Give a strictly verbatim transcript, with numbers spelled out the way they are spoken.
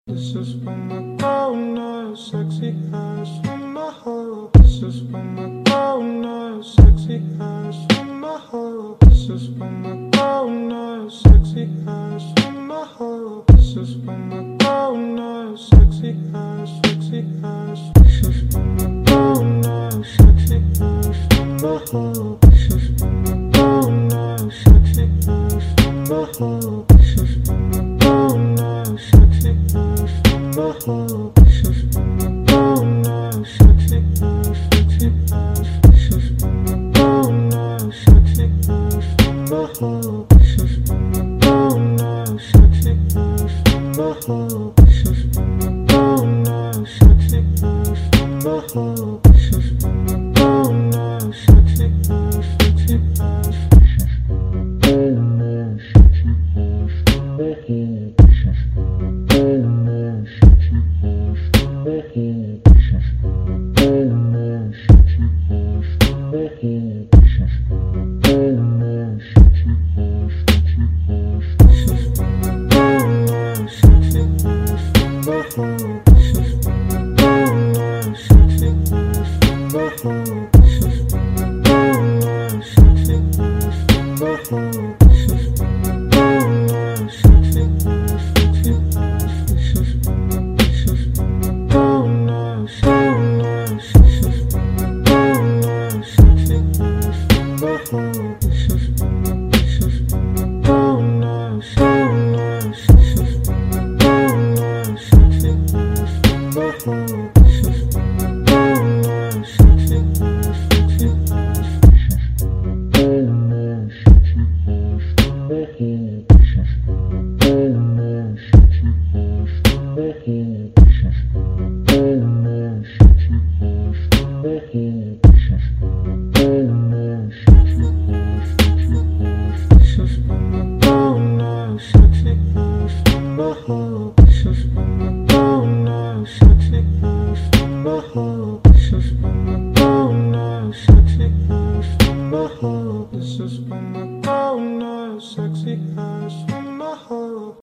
This is for my grown-up, sexy ass from my hoe. This is for my grown-up, sexy ass from my hoe. This is for my grown-up, sexy ass from my hoe. This is for my grown-up, sexy ass, sexy ass. This is for my grown-up, sexy ass from my hoe. This is for my grown-up, sexy ass from my hoe. This is for my grown-up, sexy ass from my hoe. This is for my grown-up, sexy ass, sexy ass. This is for my grown-up, sexy ass from my hoe. This is for my grown-up, sexy ass from my hoe. This is for my grown-up, sexy ass from my hoe. This is for my grown-up, sexy ass, sexy ass. This is for my grown-up, sexy ass from my hoe. This is for my grown-up, sexy ass from my hoe. This is for my grown-up, sexy ass from my hoe. This is for my grown-up, sexy ass, sexy ass. This is for my grown-up, sexy ass from my hoe. This is for my grown-up, sexy ass from my hoe. This is for my grown-up, sexy ass from my hoe. This is for my grown-up, sexy ass, sexy ass. This is for my, this is for my grown-up, grown-up. This is for my grown-up, sexy ass from my hoe. This is for my, this is for my grown-up, grown-up. This is for my grown-up, sexy ass from my hoe. This is for my grown-up, sexy ass, sexy ass. This is for my grown-up, sexy ass from my hoe. This is for my grown-up, sexy ass from my hoe. This is for my grown-up, sexy ass from my hoe. This is for my grown-up, sexy ass, sexy ass. This is for my grown-up, sexy ass from my hoe. This is for my grown-up, sexy ass from my hoe. This is for my grown-up, sexy ass from my hoe. This is for my